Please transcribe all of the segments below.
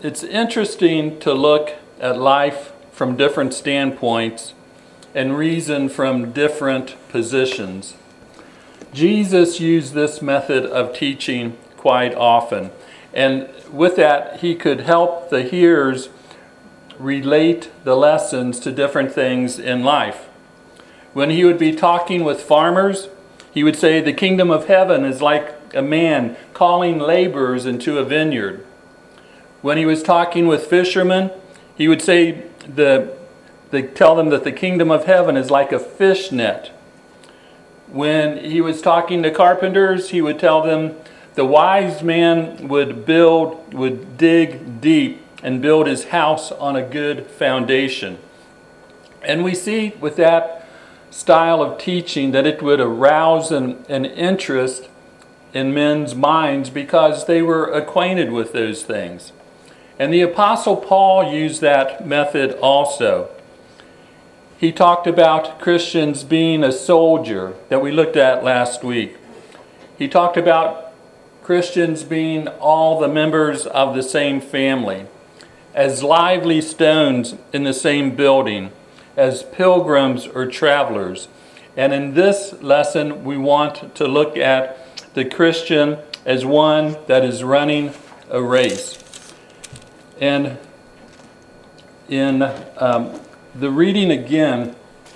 it's interesting to look at life from different standpoints and reason from different positions. Jesus used this method of teaching quite often, and with that, he could help the hearers relate the lessons to different things in life. When he would be talking with farmers, he would say, "The kingdom of heaven is like a man calling laborers into a vineyard." When he was talking with fishermen, he would say, tell them that the kingdom of heaven is like a fish net. When he was talking to carpenters, he would tell them the wise man would dig deep and build his house on a good foundation. And we see with that style of teaching that it would arouse an interest in men's minds because they were acquainted with those things. And the Apostle Paul used that method also. He talked about Christians being a soldier that we looked at last week. He talked about Christians being all the members of the same family, as lively stones in the same building, as pilgrims or travelers. And in this lesson, we want to look at the Christian as one that is running a race. And in the reading again,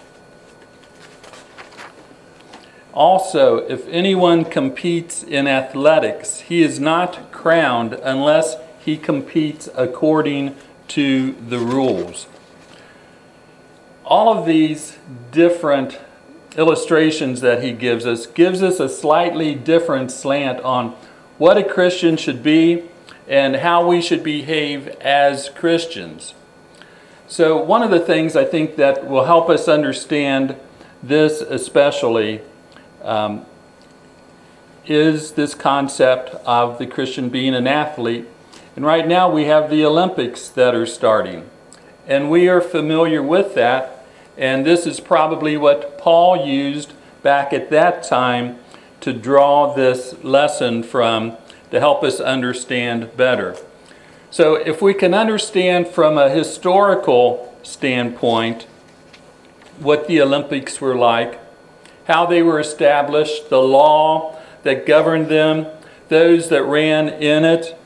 also, if anyone competes in athletics, he is not crowned unless he competes according to the rules. All of these different illustrations that he gives us a slightly different slant on what a Christian should be and how we should behave as Christians. So one of the things I think that will help us understand this especially is this concept of the Christian being an athlete. And right now we have the Olympics that are starting. And we are familiar with that. And this is probably what Paul used back at that time to draw this lesson from to help us understand better. So if we can understand from a historical standpoint what the Olympics were like, how they were established, the law that governed them, those that ran in it,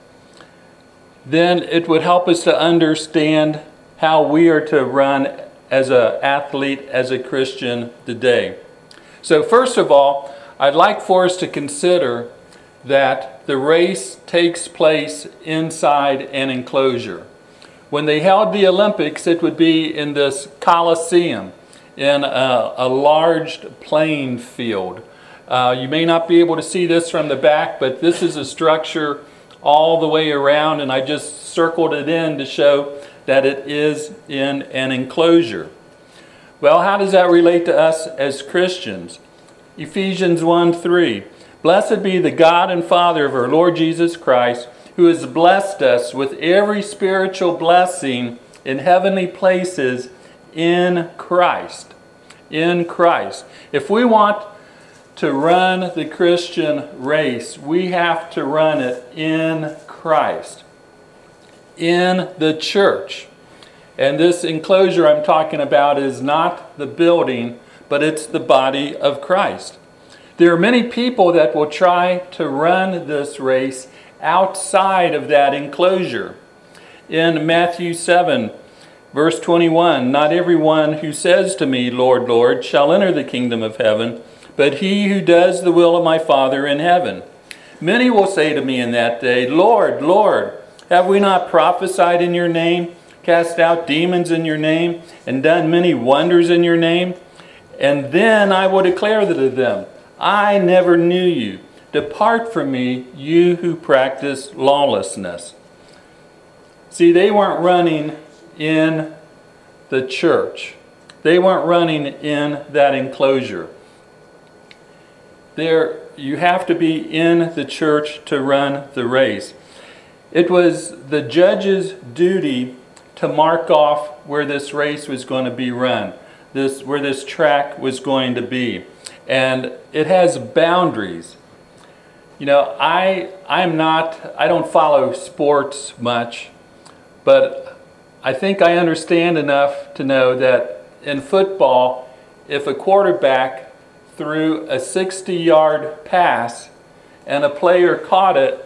then it would help us to understand how we are to run as an athlete, as a Christian today. So first of all, I'd like for us to consider that the race takes place inside an enclosure. When they held the Olympics, it would be in this Colosseum, in a large playing field. You may not be able to see this from the back, but this is a structure all the way around, and I just circled it in to show that it is in an enclosure. Well, how does that relate to us as Christians? Ephesians 1:3. Blessed be the God and Father of our Lord Jesus Christ, who has blessed us with every spiritual blessing in heavenly places in Christ. In Christ. If we want to run the Christian race, we have to run it in Christ, in the church. And this enclosure I'm talking about is not the building, but it's the body of Christ. There are many people that will try to run this race outside of that enclosure. In Matthew 7, verse 21, not everyone who says to me, Lord, Lord, shall enter the kingdom of heaven, but he who does the will of my Father in heaven. Many will say to me in that day, Lord, Lord, have we not prophesied in your name, cast out demons in your name, and done many wonders in your name? And then I will declare to them, I never knew you. Depart from me, you who practice lawlessness. See, they weren't running in the church. They weren't running in that enclosure. You have to be in the church to run the race. It was the judge's duty to mark off where this race was going to be run, where this track was going to be. And it has boundaries. You know, I don't follow sports much, But I think I understand enough to know that in football, if a quarterback threw a 60-yard pass and a player caught it,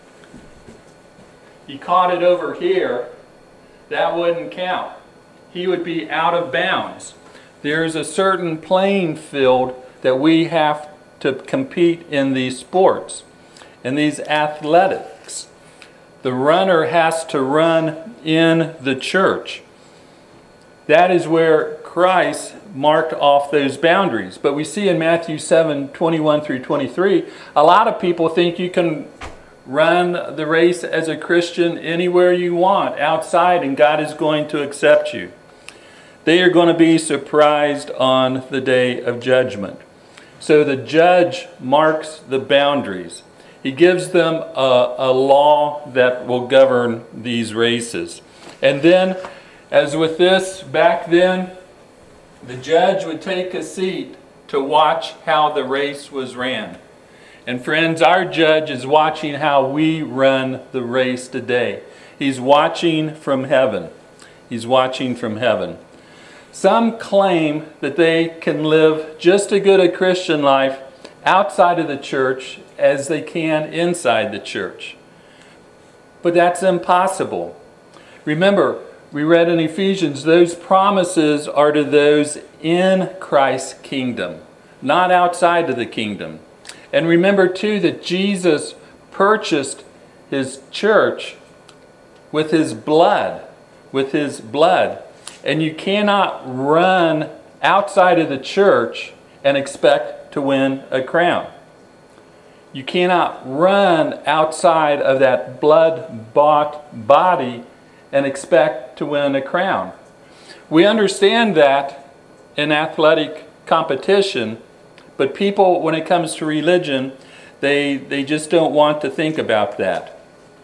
he caught it over here, that wouldn't count. He would be out of bounds. There's a certain playing field that we have to compete in these sports, in these athletics. The runner has to run in the church. That is where Christ marked off those boundaries. But we see in Matthew 7:21 through 23, a lot of people think you can run the race as a Christian anywhere you want outside and God is going to accept you. They are going to be surprised on the day of judgment. So the judge marks the boundaries. He gives them a law that will govern these races. And then, as with this, back then, the judge would take a seat to watch how the race was ran. And friends, our judge is watching how we run the race today. He's watching from heaven. He's watching from heaven. Some claim that they can live just as good a Christian life outside of the church as they can inside the church. But that's impossible. Remember, we read in Ephesians, those promises are to those in Christ's kingdom, not outside of the kingdom. And remember too that Jesus purchased his church with his blood, And you cannot run outside of the church and expect to win a crown. You cannot run outside of that blood-bought body and expect to win a crown. We understand that in athletic competition, but people, when it comes to religion, they just don't want to think about that.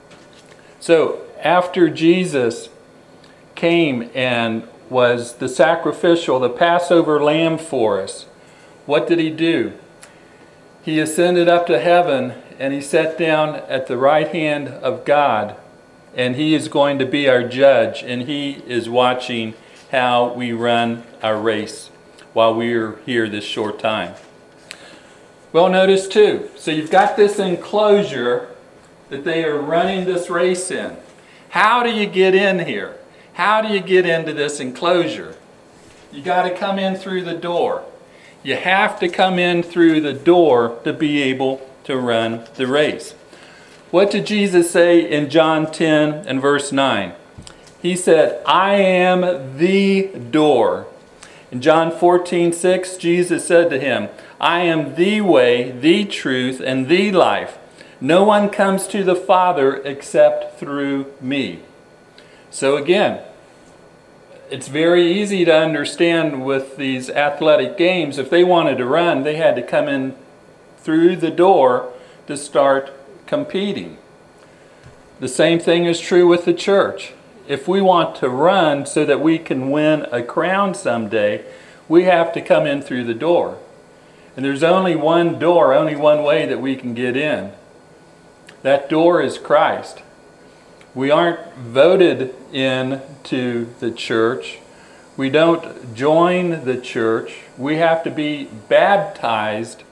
So after Jesus came and was the sacrificial, the Passover lamb for us, what did he do? He ascended up to heaven and he sat down at the right hand of God, and he is going to be our judge, and he is watching how we run our race while we are here this short time. Well, notice too, so you've got this enclosure that they are running this race in. How do you get in here? How do you get into this enclosure? You got to come in through the door. You have to come in through the door to be able to run the race. What did Jesus say in John 10 and verse 9? He said, I am the door. In John 14:6, Jesus said to him, I am the way, the truth, and the life. No one comes to the Father except through me. So again, it's very easy to understand with these athletic games. If they wanted to run, they had to come in through the door to start competing. The same thing is true with the church. If we want to run so that we can win a crown someday, we have to come in through the door. And there's only one door, only one way that we can get in. That door is Christ. We aren't voted into the church. We don't join the church. We have to be baptized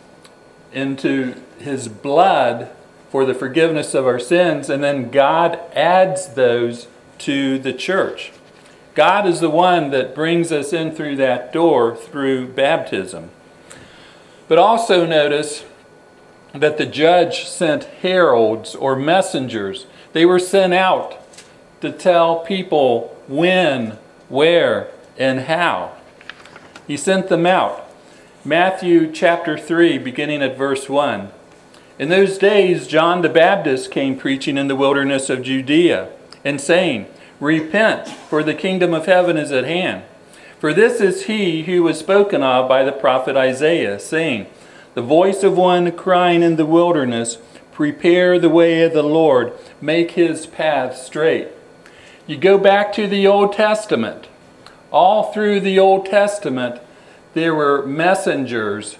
into his blood for the forgiveness of our sins, and then God adds those to the church. God is the one that brings us in through that door through baptism. But also notice that the judge sent heralds or messengers. They were sent out to tell people when, where, and how. He sent them out. Matthew chapter 3, beginning at verse 1. In those days, John the Baptist came preaching in the wilderness of Judea and saying, Repent, for the kingdom of heaven is at hand. For this is he who was spoken of by the prophet Isaiah, saying, The voice of one crying in the wilderness, Prepare the way of the Lord, make his path straight. You go back to the Old Testament. All through the Old Testament, there were messengers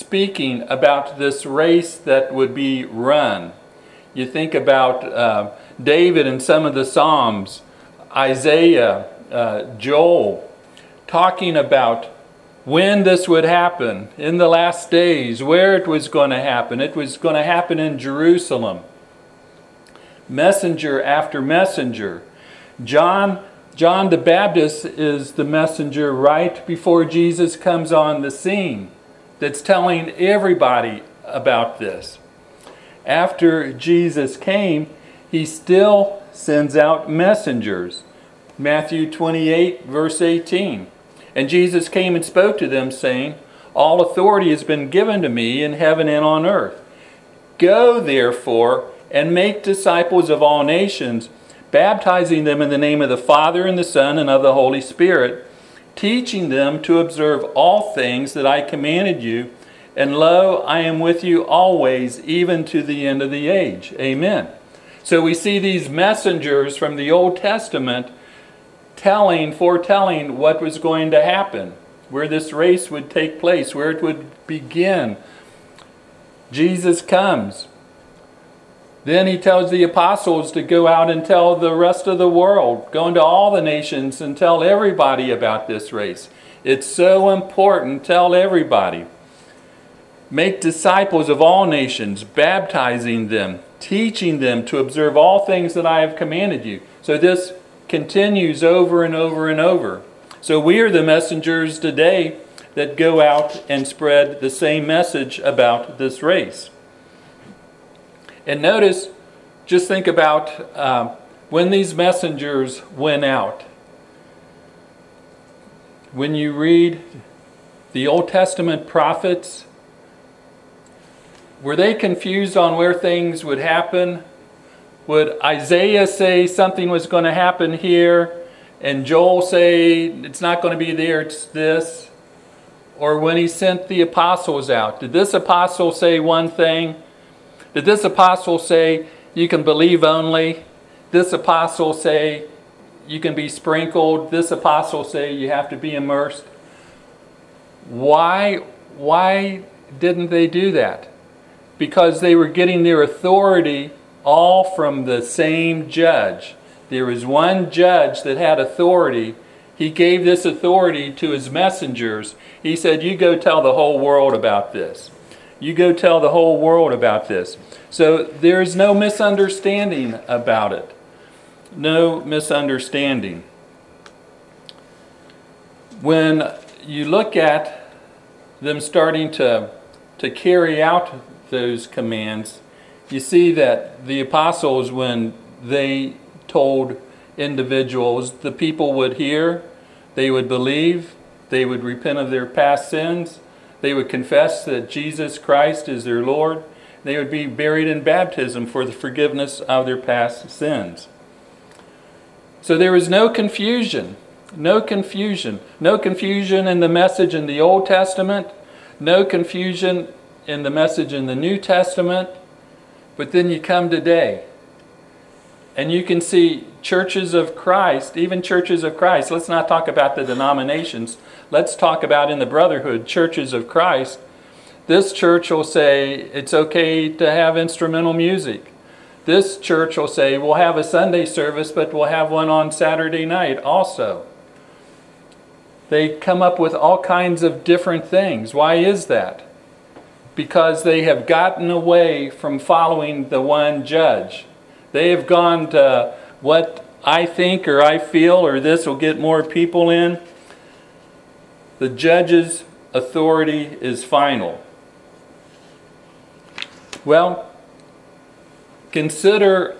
speaking about this race that would be run. You think about David in some of the Psalms, Isaiah, Joel, talking about when this would happen in the last days, where it was going to happen. It was going to happen in Jerusalem. Messenger after messenger. John the Baptist is the messenger right before Jesus comes on the scene that's telling everybody about this. After Jesus came, he still sends out messengers. Matthew 28, verse 18. And Jesus came and spoke to them, saying, all authority has been given to me in heaven and on earth. Go, therefore, and make disciples of all nations, baptizing them in the name of the Father and the Son and of the Holy Spirit, teaching them to observe all things that I commanded you. And lo, I am with you always, even to the end of the age. Amen. So we see these messengers from the Old Testament foretelling what was going to happen, where this race would take place, where it would begin. Jesus comes. Then he tells the apostles to go out and tell the rest of the world, go into all the nations and tell everybody about this race. It's so important, tell everybody. Make disciples of all nations, baptizing them, teaching them to observe all things that I have commanded you. So this continues over and over and over. So we are the messengers today that go out and spread the same message about this race. And notice, just think about when these messengers went out. When you read the Old Testament prophets, were they confused on where things would happen? Would Isaiah say something was going to happen here, and Joel say it's not going to be there, it's this? Or when he sent the apostles out, did this apostle say one thing? Did this apostle say you can believe only? This apostle say you can be sprinkled? This apostle say you have to be immersed? Why didn't they do that? Because they were getting their authority all from the same judge. There was one judge that had authority. He gave this authority to his messengers. He said, you go tell the whole world about this. You go tell the whole world about this. So there's no misunderstanding about it. No misunderstanding. When you look at them starting to carry out those commands, you see that the apostles, when they told individuals, the people would hear, they would believe, they would repent of their past sins, they would confess that Jesus Christ is their Lord, they would be buried in baptism for the forgiveness of their past sins. So there was no confusion. No confusion. No confusion in the message in the Old Testament. No confusion in the message in the New Testament. But then you come today, and you can see churches of Christ, even churches of Christ. Let's not talk about the denominations. Let's talk about in the brotherhood, churches of Christ. This church will say it's okay to have instrumental music. This church will say we'll have a Sunday service, but we'll have one on Saturday night also. They come up with all kinds of different things. Why is that? Because they have gotten away from following the one judge. They have gone to what I think or I feel or this will get more people in. The judge's authority is final. Well, consider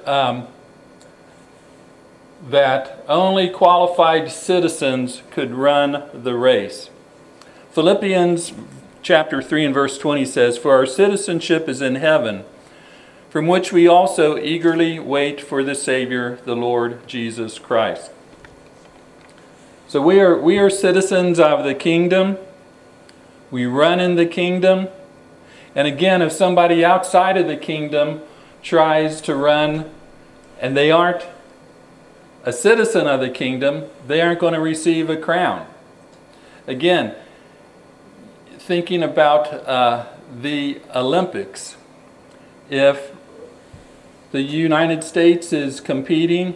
that only qualified citizens could run the race. Philippians chapter 3 and verse 20 says, "For our citizenship is in heaven, from which we also eagerly wait for the Savior, the Lord Jesus Christ." So we are citizens of the kingdom. We run in the kingdom. And again, if somebody outside of the kingdom tries to run and they aren't a citizen of the kingdom, they aren't going to receive a crown. Again, thinking about the Olympics, if the United States is competing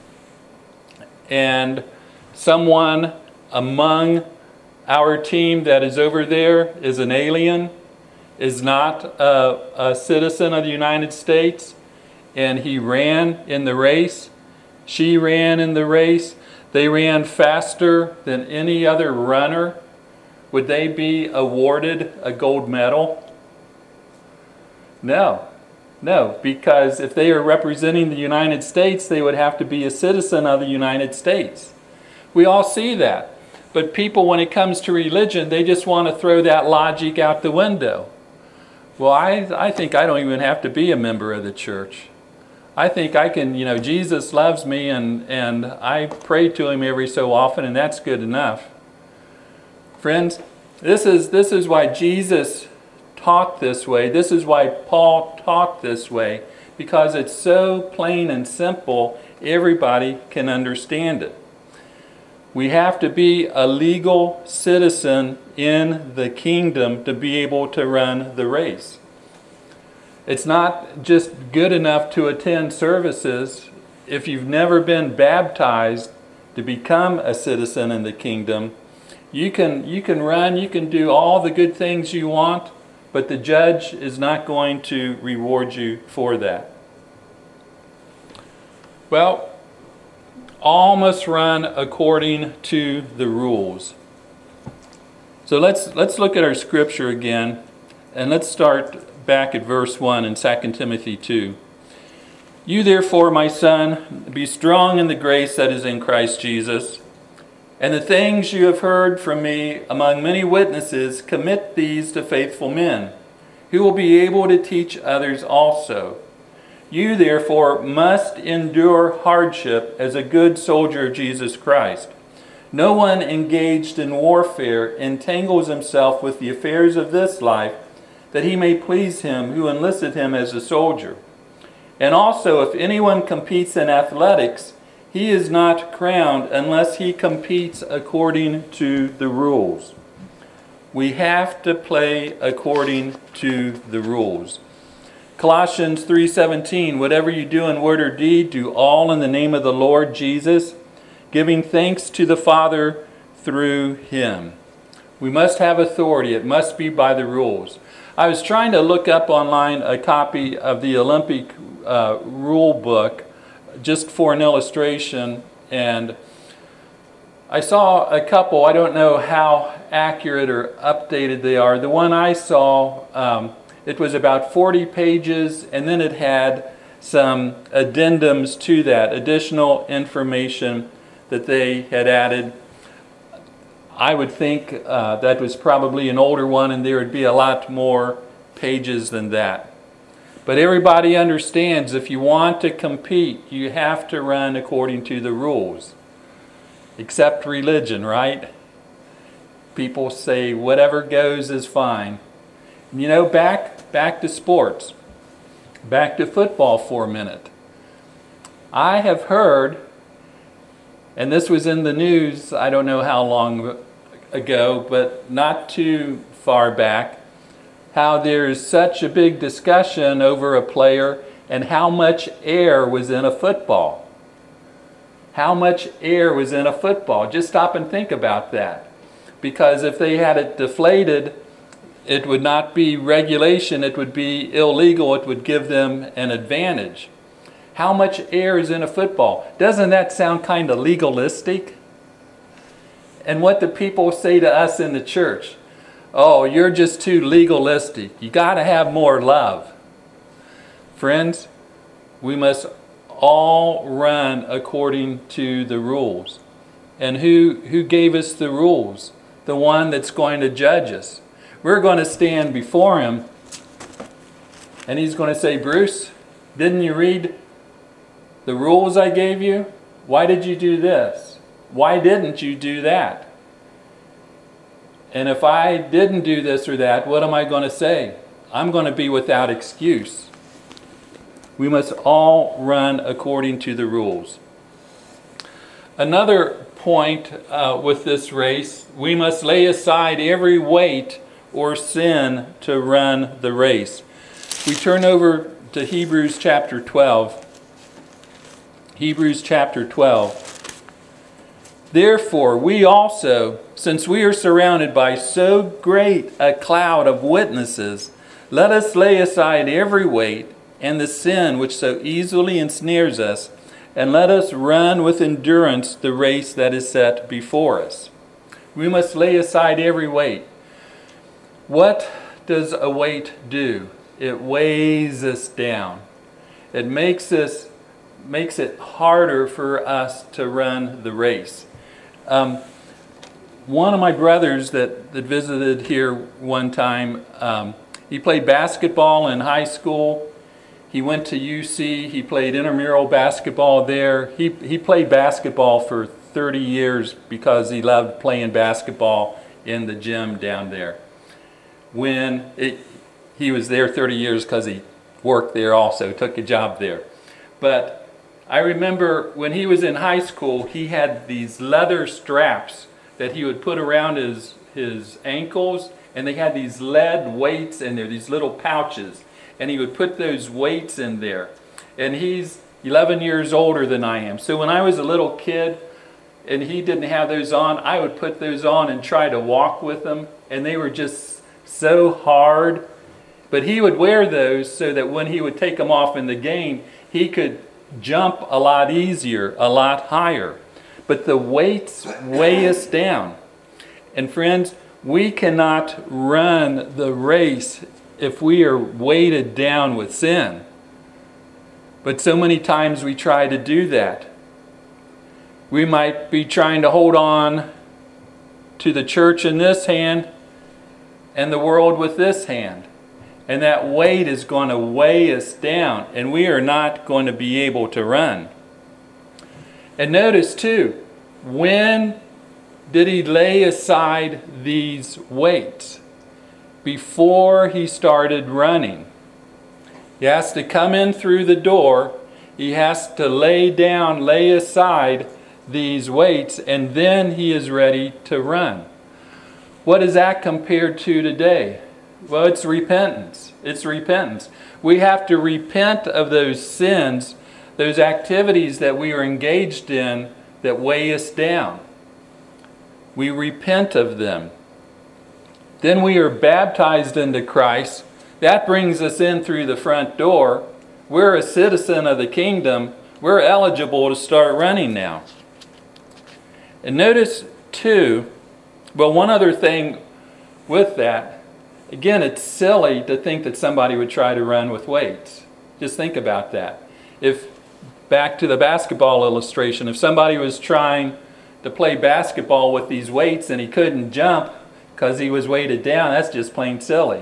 and someone among our team that is over there is an alien, is not a citizen of the United States, and he ran in the race, she ran in the race, they ran faster than any other runner, would they be awarded a gold medal? No, because if they are representing the United States, they would have to be a citizen of the United States. We all see that. But people, when it comes to religion, they just want to throw that logic out the window. Well, I think I don't even have to be a member of the church. I think I can, Jesus loves me and I pray to him every so often, and that's good enough. Friends, this is why Jesus taught this way. This is why Paul taught this way, because it's so plain and simple, everybody can understand it. We have to be a legal citizen in the kingdom to be able to run the race. It's not just good enough to attend services. If you've never been baptized to become a citizen in the kingdom, you can run, you can do all the good things you want, but the judge is not going to reward you for that. Well, all must run according to the rules. So let's look at our scripture again, and let's start back at verse 1 in 2 Timothy 2. You therefore, my son, be strong in the grace that is in Christ Jesus, and the things you have heard from me among many witnesses, commit these to faithful men, who will be able to teach others also. You, therefore, must endure hardship as a good soldier of Jesus Christ. No one engaged in warfare entangles himself with the affairs of this life, that he may please him who enlisted him as a soldier. And also, if anyone competes in athletics, he is not crowned unless he competes according to the rules. We have to play according to the rules. Colossians 3:17, whatever you do in word or deed, do all in the name of the Lord Jesus, giving thanks to the Father through him. We must have authority. It must be by the rules. I was trying to look up online a copy of the Olympic rule book just for an illustration, and I saw a couple. I don't know how accurate or updated they are. The one I saw, it was about 40 pages, and then it had some addendums to that, additional information that they had added. I would think that was probably an older one, and there would be a lot more pages than that. But everybody understands if you want to compete, you have to run according to the rules. Except religion, right? People say whatever goes is fine. Back to sports. Back to football for a minute. I have heard, and this was in the news, I don't know how long ago, but not too far back, how there's such a big discussion over a player and how much air was in a football. How much air was in a football? Just stop and think about that. Because if they had it deflated, it would not be regulation, it would be illegal, it would give them an advantage. How much air is in a football? Doesn't that sound kind of legalistic? And what do people say to us in the church? Oh, you're just too legalistic. You got to have more love. Friends, we must all run according to the rules. And who gave us the rules? The one that's going to judge us. We're going to stand before him, and he's going to say, Bruce, didn't you read the rules I gave you? Why did you do this? Why didn't you do that? And if I didn't do this or that, what am I going to say? I'm going to be without excuse. We must all run according to the rules. Another point with this race, we must lay aside every weight or sin to run the race. We turn over to Hebrews chapter 12. Hebrews chapter 12. Therefore, we also, since we are surrounded by so great a cloud of witnesses, let us lay aside every weight and the sin which so easily ensnares us, and let us run with endurance the race that is set before us. We must lay aside every weight. What does a weight do? It weighs us down. It makes it harder for us to run the race. One of my brothers that visited here one time, he played basketball in high school. He went to UC. He played intramural basketball there. He played basketball for 30 years because he loved playing basketball in the gym down there. He was there 30 years because he worked there also, took a job there. But I remember when he was in high school, he had these leather straps that he would put around his ankles, and they had these lead weights in there, these little pouches, and he would put those weights in there. And he's 11 years older than I am. So when I was a little kid and he didn't have those on, I would put those on and try to walk with them, and they were just so hard. But he would wear those so that when he would take them off in the game, he could jump a lot easier, a lot higher. But the weights weigh us down. And friends, we cannot run the race if we are weighted down with sin. But so many times we try to do that. We might be trying to hold on to the church in this hand and the world with this hand. And that weight is going to weigh us down, and we are not going to be able to run. And notice too, when did he lay aside these weights? Before he started running. He has to come in through the door. He has to lay aside these weights, and then he is ready to run. What is that compared to today? Well, it's repentance. It's repentance. We have to repent of those sins, those activities that we are engaged in that weigh us down. We repent of them. Then we are baptized into Christ. That brings us in through the front door. We're a citizen of the kingdom. We're eligible to start running now. And notice too, well, one other thing with that, again, it's silly to think that somebody would try to run with weights. Just think about that. If, back to the basketball illustration, if somebody was trying to play basketball with these weights and he couldn't jump because he was weighted down, that's just plain silly.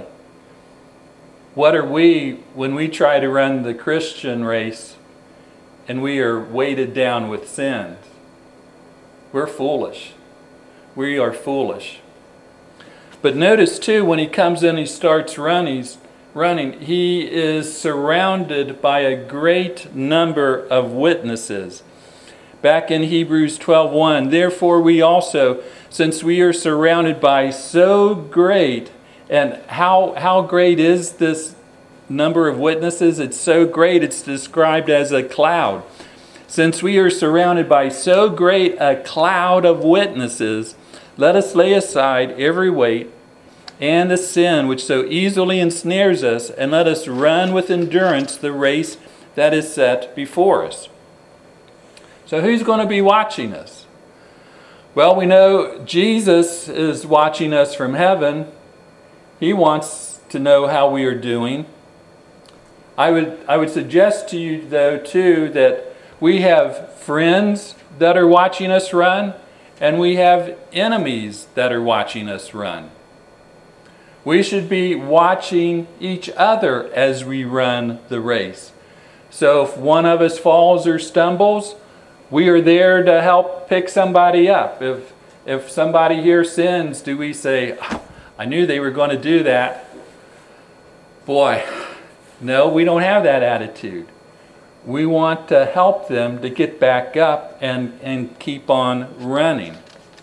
What are we when we try to run the Christian race and we are weighted down with sins? We're foolish. We are foolish. But notice too, when he comes in, he starts running, he is surrounded by a great number of witnesses. Back in Hebrews 12:1, therefore we also, since we are surrounded by so great, and how great is this number of witnesses? It's so great, it's described as a cloud. Since we are surrounded by so great a cloud of witnesses, let us lay aside every weight and the sin which so easily ensnares us, and let us run with endurance the race that is set before us. So who's going to be watching us? Well, we know Jesus is watching us from heaven. He wants to know how we are doing. I would suggest to you, though, too, that we have friends that are watching us run, and we have enemies that are watching us run. We should be watching each other as we run the race. So if one of us falls or stumbles, we are there to help pick somebody up. If somebody here sins, do we say, I knew they were going to do that? Boy, no, we don't have that attitude. We want to help them to get back up and keep on running.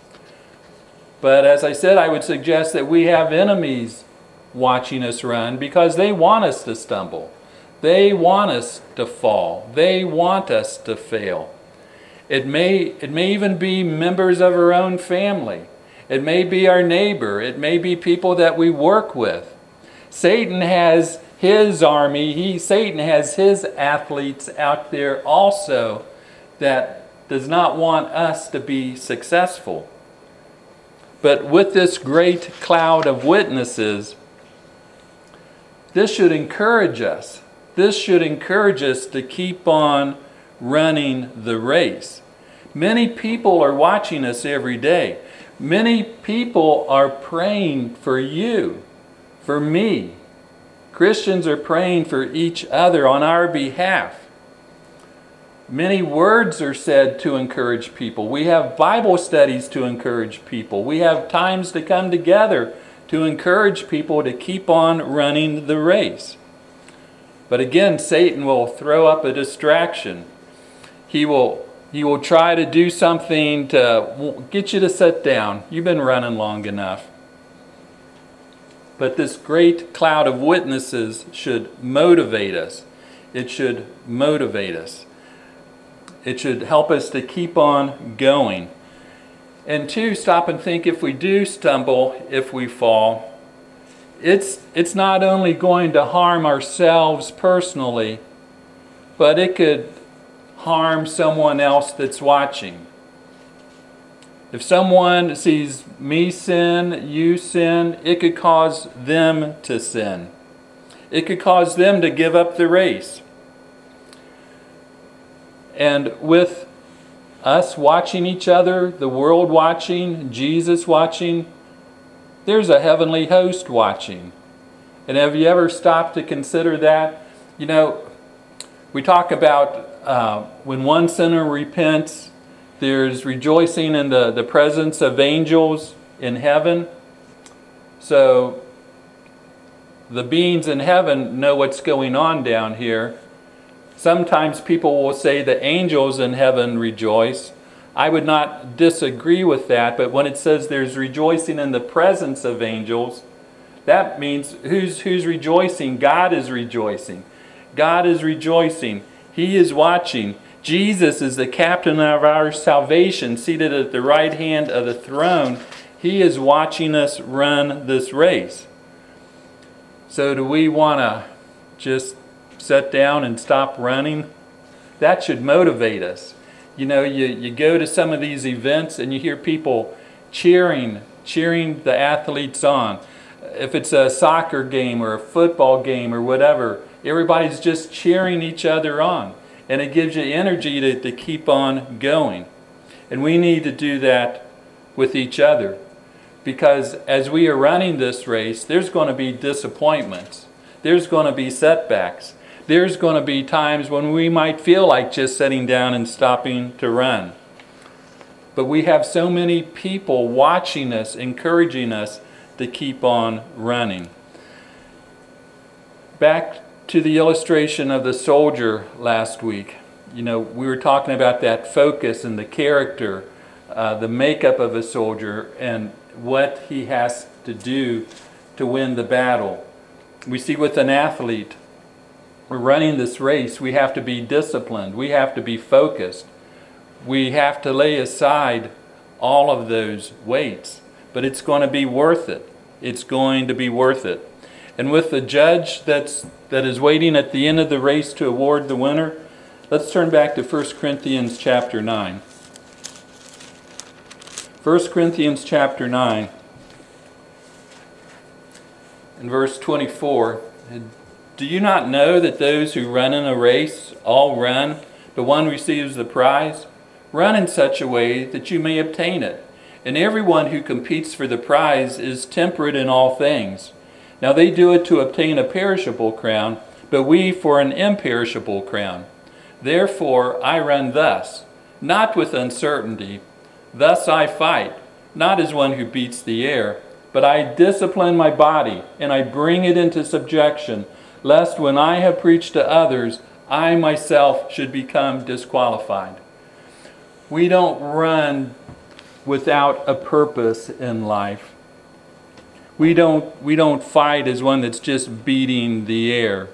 But as I said, I would suggest that we have enemies watching us run because they want us to stumble. They want us to fall. They want us to fail. It may even be members of our own family. It may be our neighbor. It may be people that we work with. Satan has his army. Satan has his athletes out there also that does not want us to be successful. But with this great cloud of witnesses, this should encourage us. This should encourage us to keep on running the race. Many people are watching us every day. Many people are praying for you, for me. Christians are praying for each other on our behalf. Many words are said to encourage people. We have Bible studies to encourage people. We have times to come together to encourage people to keep on running the race. But again, Satan will throw up a distraction. He will try to do something to get you to sit down. You've been running long enough. But this great cloud of witnesses should motivate us. It should motivate us. It should help us to keep on going. And two, stop and think, if we do stumble, if we fall, it's not only going to harm ourselves personally, but it could harm someone else that's watching. If someone sees me sin, you sin, it could cause them to sin. It could cause them to give up the race. And with us watching each other, the world watching, Jesus watching, there's a heavenly host watching. And have you ever stopped to consider that? You know, we talk about when one sinner repents, there's rejoicing in the presence of angels in heaven. So the beings in heaven know what's going on down here. Sometimes people will say the angels in heaven rejoice. I would not disagree with that, but when it says there's rejoicing in the presence of angels, that means who's rejoicing? God is rejoicing. God is rejoicing. He is watching. Jesus is the captain of our salvation, seated at the right hand of the throne. He is watching us run this race. So do we want to just sit down and stop running? That should motivate us. You know, you go to some of these events and you hear people cheering the athletes on. If it's a soccer game or a football game or whatever, everybody's just cheering each other on. And it gives you energy to keep on going. And we need to do that with each other. Because as we are running this race, there's going to be disappointments. There's going to be setbacks. There's going to be times when we might feel like just sitting down and stopping to run. But we have so many people watching us, encouraging us to keep on running. Back to the illustration of the soldier last week. You know, we were talking about that focus and the character, the makeup of a soldier and what he has to do to win the battle. We see with an athlete, we're running this race, we have to be disciplined. We have to be focused. We have to lay aside all of those weights. But it's going to be worth it. It's going to be worth it. And with the judge that is waiting at the end of the race to award the winner, let's turn back to 1 Corinthians chapter 9. 1 Corinthians chapter 9 and verse 24. Do you not know that those who run in a race all run, but one receives the prize? Run in such a way that you may obtain it. And everyone who competes for the prize is temperate in all things. Now they do it to obtain a perishable crown, but we for an imperishable crown. Therefore I run thus, not with uncertainty. Thus I fight, not as one who beats the air, but I discipline my body, and I bring it into subjection, lest when I have preached to others, I myself should become disqualified. We don't run without a purpose in life. We don't fight as one that's just beating the air.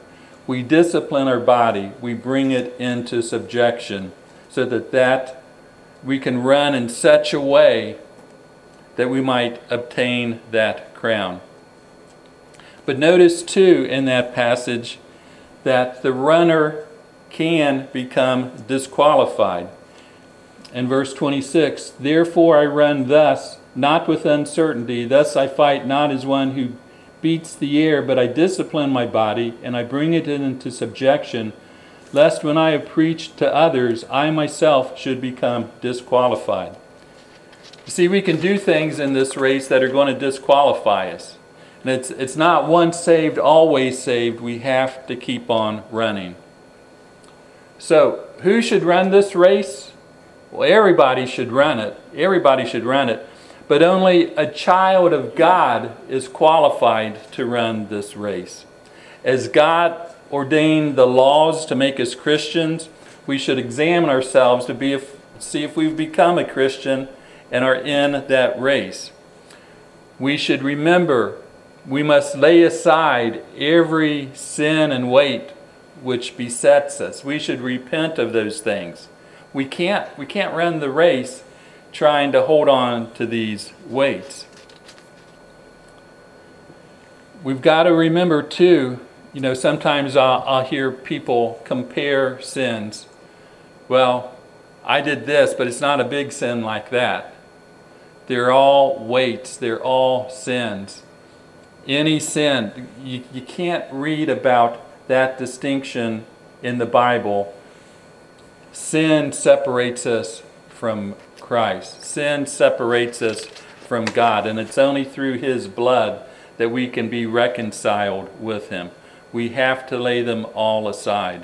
we discipline our body, we bring it into subjection so that we can run in such a way that we might obtain that crown. But notice too in that passage that the runner can become disqualified. In verse 26, therefore I run thus, not with uncertainty, thus I fight not as one who beats the air, but I discipline my body, and I bring it into subjection, lest when I have preached to others, I myself should become disqualified. You see, we can do things in this race that are going to disqualify us. And it's not once saved, always saved. We have to keep on running. So, who should run this race? Well, everybody should run it. Everybody should run it. But only a child of God is qualified to run this race. As God ordained the laws to make us Christians, we should examine ourselves to see if we've become a Christian and are in that race. We should remember we must lay aside every sin and weight which besets us. We should repent of those things. We can't run the race trying to hold on to these weights. We've got to remember too, sometimes I'll hear people compare sins. Well, I did this, but it's not a big sin like that. They're all weights. They're all sins. Any sin, you can't read about that distinction in the Bible. Sin separates us from Christ. Sin separates us from God, and it's only through His blood that we can be reconciled with Him. We have to lay them all aside.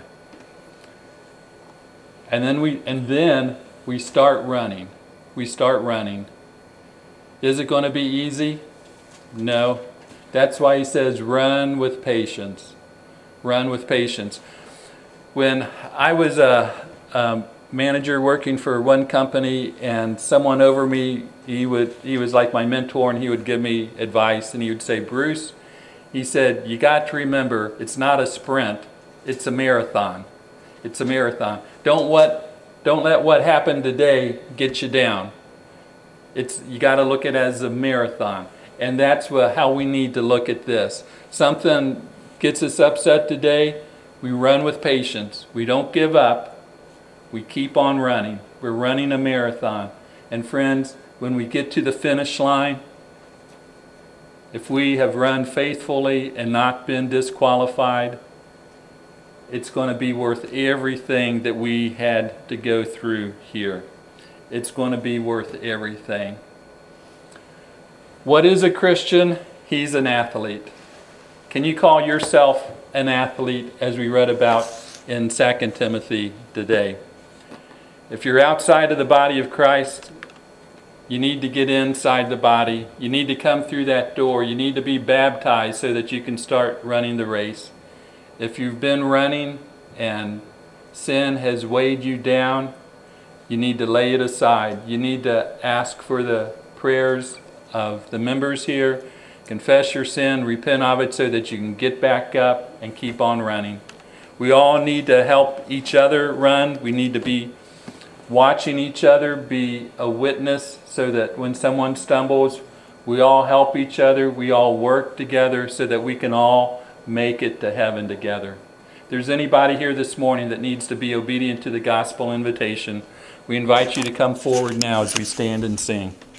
And then we start running. We start running. Is it going to be easy? No. That's why He says run with patience. Run with patience. When I was a manager working for one company, and someone over me, he was like my mentor, and he would give me advice, and he would say, Bruce, he said, you got to remember, it's not a sprint, it's a marathon. It's a marathon. Don't let what happened today get you down. You got to look at it as a marathon. And that's how we need to look at this. Something gets us upset today, we run with patience. We don't give up. We keep on running. We're running a marathon. And friends, when we get to the finish line, if we have run faithfully and not been disqualified, it's going to be worth everything that we had to go through here. It's going to be worth everything. What is a Christian? He's an athlete. Can you call yourself an athlete, as we read about in 2 Timothy today? If you're outside of the body of Christ, you need to get inside the body. You need to come through that door. You need to be baptized so that you can start running the race. If you've been running and sin has weighed you down, you need to lay it aside. You need to ask for the prayers of the members here, confess your sin, repent of it so that you can get back up and keep on running. We all need to help each other run. We need to be watching each other, be a witness so that when someone stumbles, we all help each other, we all work together so that we can all make it to heaven together. If there's anybody here this morning that needs to be obedient to the gospel invitation, we invite you to come forward now as we stand and sing.